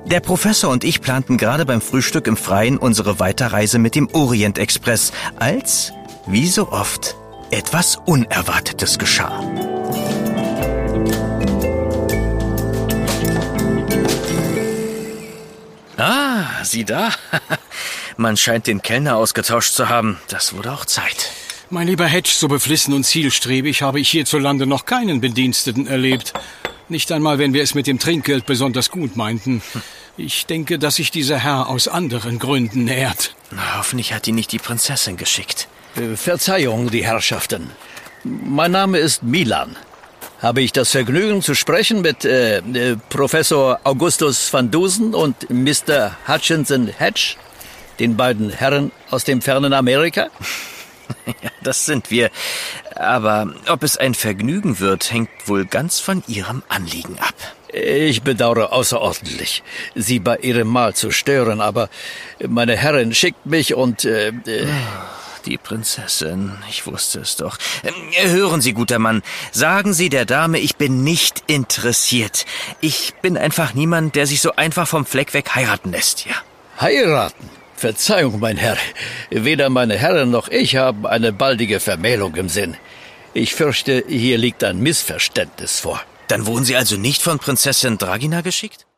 Der Professor und ich planten gerade beim Frühstück im Freien unsere Weiterreise mit dem Orient-Express, als, wie so oft, etwas Unerwartetes geschah. Ah, sieh da. Man scheint den Kellner ausgetauscht zu haben. Das wurde auch Zeit. Mein lieber Hedge, so beflissen und zielstrebig habe ich hierzulande noch keinen Bediensteten erlebt. Nicht einmal, wenn wir es mit dem Trinkgeld besonders gut meinten. Ich denke, dass sich dieser Herr aus anderen Gründen nährt. Na, hoffentlich hat ihn nicht die Prinzessin geschickt. Verzeihung, die Herrschaften. Mein Name ist Milan. Habe ich das Vergnügen zu sprechen mit Professor Augustus van Dusen und Mr. Hutchinson Hedge, den beiden Herren aus dem fernen Amerika? Ja, das sind wir. Aber ob es ein Vergnügen wird, hängt wohl ganz von Ihrem Anliegen ab. Ich bedauere außerordentlich, Sie bei Ihrem Mahl zu stören, aber meine Herrin schickt mich und... Die Prinzessin, ich wusste es doch. Hören Sie, guter Mann, sagen Sie der Dame, ich bin nicht interessiert. Ich bin einfach niemand, der sich so einfach vom Fleck weg heiraten lässt, ja. Heiraten? Verzeihung, mein Herr. Weder meine Herren noch ich haben eine baldige Vermählung im Sinn. Ich fürchte, hier liegt ein Missverständnis vor. Dann wurden Sie also nicht von Prinzessin Dragina geschickt?